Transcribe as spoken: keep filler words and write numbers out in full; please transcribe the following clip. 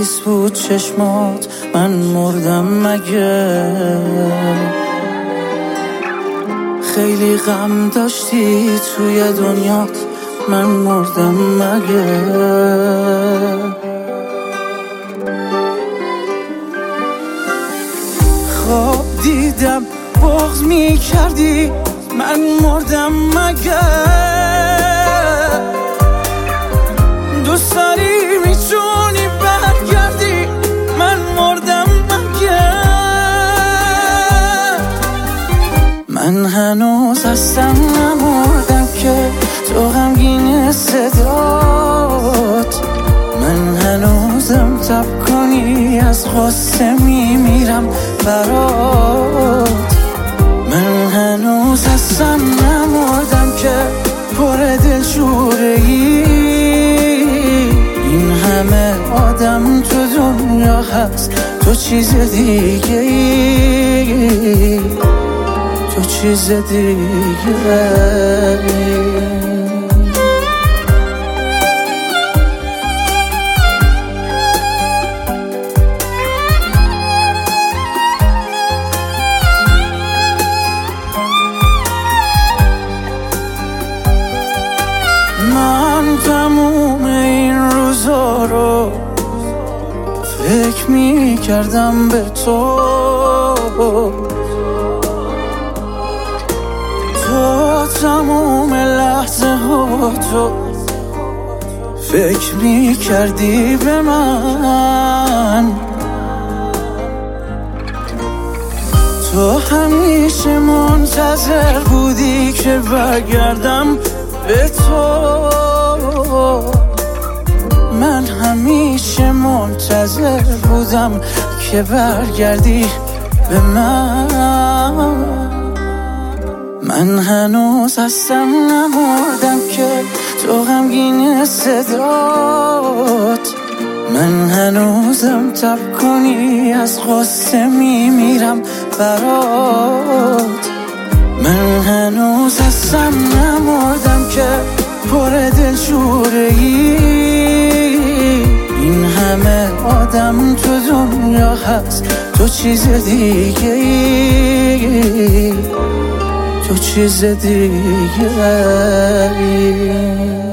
نیست بود چشمات، من مردم مگه؟ خیلی غم داشتی توی دنیات، من مردم مگه؟ خواب دیدم بغض می کردی، من مردم مگه؟ دوست داری میتونی برگردی، من مردم مگه؟ من هنوز هستم نمردم که تو غمگین صدات، من هنوزم تب کنی از غصه میمیرم برات. من هنوز هستم نمردم که پر دلشوره ای، این همه آدم تو دنیا هست تو چیز دیگه ای، تو چیز دیگه ای. من تموم این روزا رو فکر می کردم به تو، تو تموم لحظه ها تو فکر می کردی به من، تو همیشه منتظر بودی که برگردم به تو، من همیشه منتظر بودم که برگردی به من. من هنوز هستم نمردم که تو غمگین صدات، من هنوزم تب کنی از غصه میمیرم برات. من هنوز هستم نمردم که پر دلشوره ای، این همه آدم تو دنیا هست تو چیز دیگه ای، تو چیز دیگه ای.